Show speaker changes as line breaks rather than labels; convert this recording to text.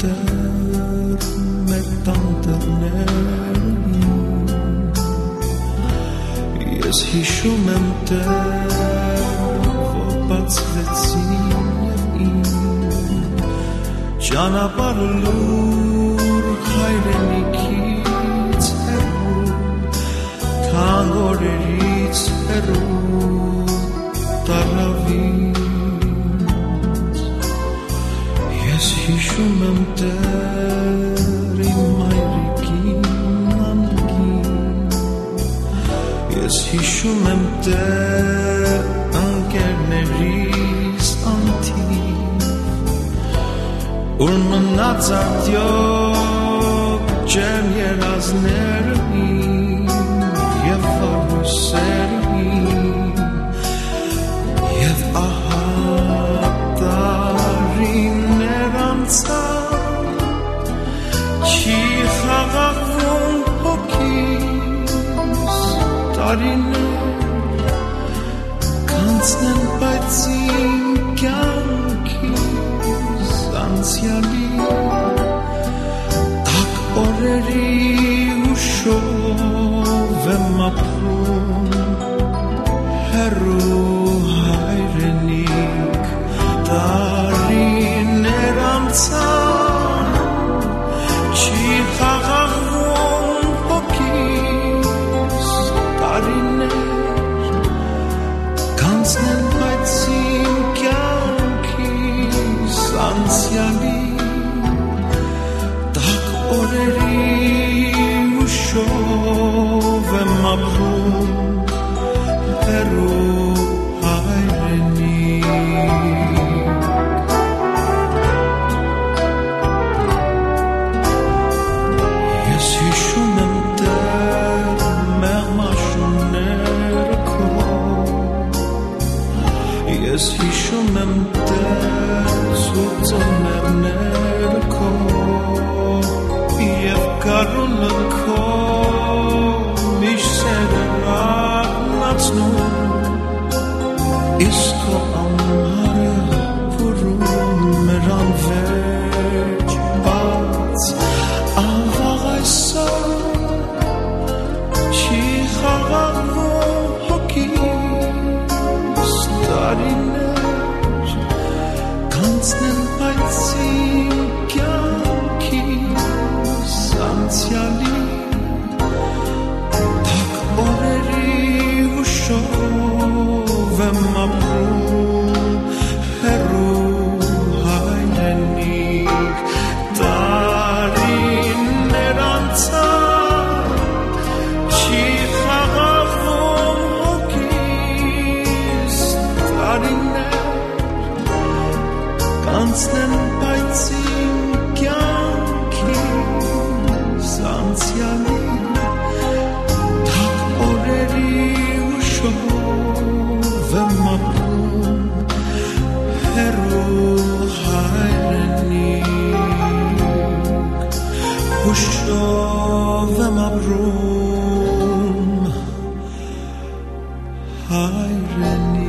տեր մեր տանտերներին, ես հիշում եմ տեր, որ բացվեցին և իմ ճանապարհը լուր հայրենիքից հեռու, թանկ օրերից հեռու տարավից, ես հիշում եմ տեր իմ մայրիկին անկին, ես հիշում եմ տեր ընկերներիս անթիվ, ուր մնաց արդյոք ջերմ երազները իմ և վարհույսերը իմ, և ահա տարիներ անցան, չի խաղաղվում հոգիս, տարիներ կանցնեն, բայց իմ կյանքից անցյալի տաք օրերի հուշով եմ ապրում, հեռու հայրենիք, տարիներ անցան, չի խաղաղվում հոգիս, տարիներ կանցնեն, բայց իմ կյանքից անցյալի տաք օրերի հուշով եմ ապրում, հեռու հայրենիք, ես հիշում եմ տեր մեղմ աշունները քո, ես հիշում եմ տեր սուրբ ձմեռները քո, և գարունը քո միշտ սերը արթնացնում, իսկ քո ամառը որում էր անվերջ բաց, ավաղ այսօր չի խաղաղվում հոգիս, տարիներ կանցնեն, բայց իմ կյանքից անցյալի տաք օրերի հուշով եմ ապրում, հեռու հայրենիք, տարիներ անցան, չի խաղաղվում հոգիս, տարիներ կանցնեն, բայց իմ կյանքից անցյալի տաք օրերի հուշով եմ ապրում, հեռու հայրենիք, հուշով եմ ապրում, հայրենիք.